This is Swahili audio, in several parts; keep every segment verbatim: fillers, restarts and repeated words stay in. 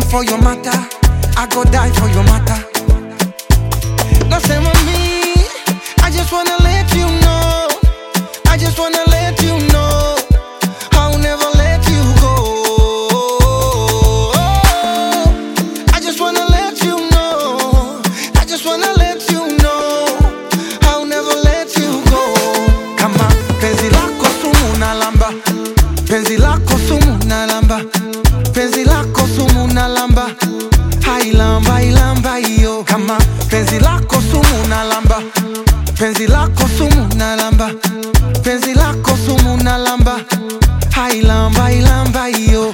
for your matter. I go die for your matter. Nothing with me. I just wanna let you know. I just wanna let you know. I'll never let you go. I just wanna let you know. I just wanna let you know. I'll never let you go. Kama penzi lako sumu na lamba. Penzi lako sumu na lamba. Penzi lako sumu na lamba. Hailamba ilamba iyo. Kama penzi lako sumu na lamba. Penzi lako sumu na lamba. Penzi lako sumu na lamba. Hailamba ilamba iyo.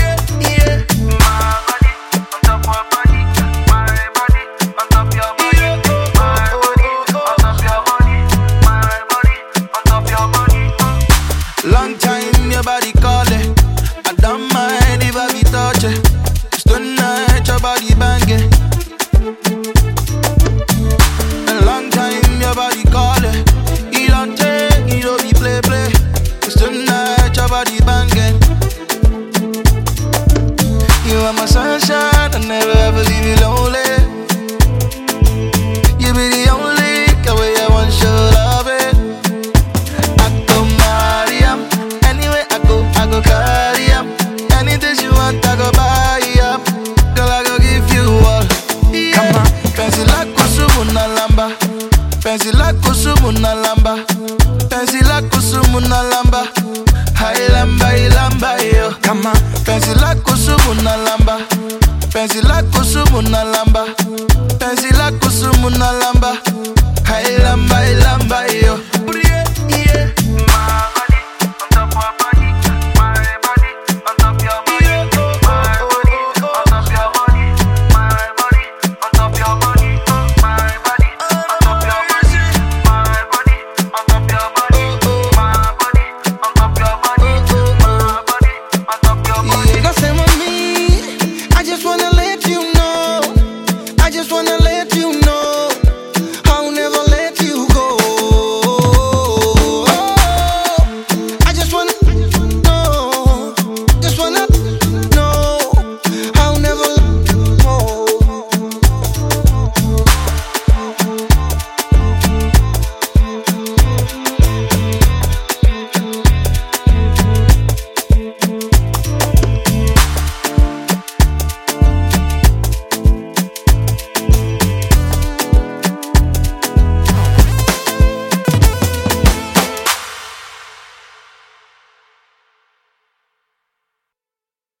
Long time your body calling. I don't mind if I be touching. It's tonight your body banging. A long time your body calling. You don't take, you don't be play play. It's tonight your body banging. You are my sunshine, I never ever leave you lonely. You be the only girl way I want your love it. I go Mariam, anywhere I go, I go carry am. Anything you want, I go buy up. Girl, I go give you all. Yeah. Penzi lako sumu na lamba. Penzi lako sumu na lamba. Penzi lako sumu na lamba. Hai lamba, hai lamba yo. Kama Penzi lako sumu na lamba. Penzi lako sumu na lamba.